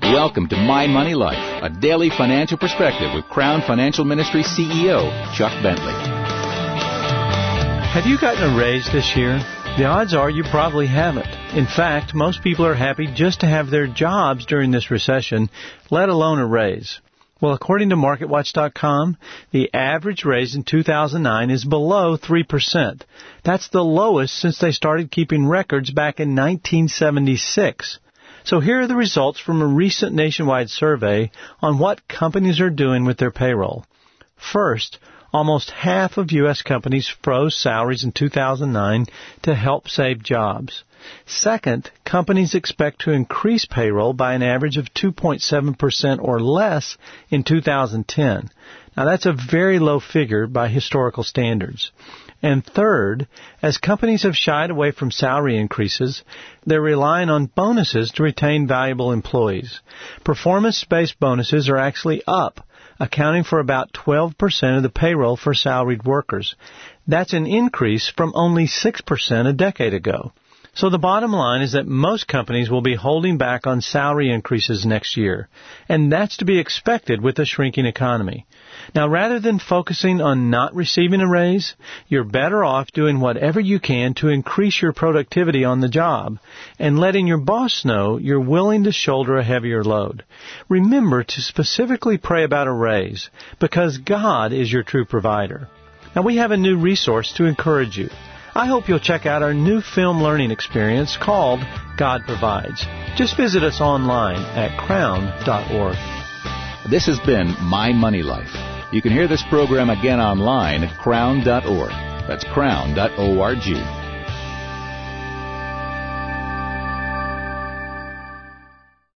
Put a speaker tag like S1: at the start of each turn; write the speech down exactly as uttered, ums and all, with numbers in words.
S1: Welcome to My Money Life, a daily financial perspective with Crown Financial Ministry C E O Chuck Bentley.
S2: Have you gotten a raise this year? The odds are you probably haven't. In fact, most people are happy just to have their jobs during this recession, let alone a raise. Well, according to Market Watch dot com, the average raise in two thousand nine is below three percent. That's the lowest since they started keeping records back in nineteen seventy-six. So here are the results from a recent nationwide survey on what companies are doing with their payroll. First, almost half of U S companies froze salaries in two thousand nine to help save jobs. Second, companies expect to increase payroll by an average of two point seven percent or less in two thousand ten. Now, that's a very low figure by historical standards. And third, as companies have shied away from salary increases, they're relying on bonuses to retain valuable employees. Performance-based bonuses are actually up, accounting for about twelve percent of the payroll for salaried workers. That's an increase from only six percent a decade ago. So the bottom line is that most companies will be holding back on salary increases next year, and that's to be expected with a shrinking economy. Now, rather than focusing on not receiving a raise, you're better off doing whatever you can to increase your productivity on the job and letting your boss know you're willing to shoulder a heavier load. Remember to specifically pray about a raise, because God is your true provider. Now, we have a new resource to encourage you. I hope you'll check out our new film learning experience called God Provides. Just visit us online at crown dot org.
S1: This has been My Money Life. You can hear this program again online at crown dot org. That's crown dot org.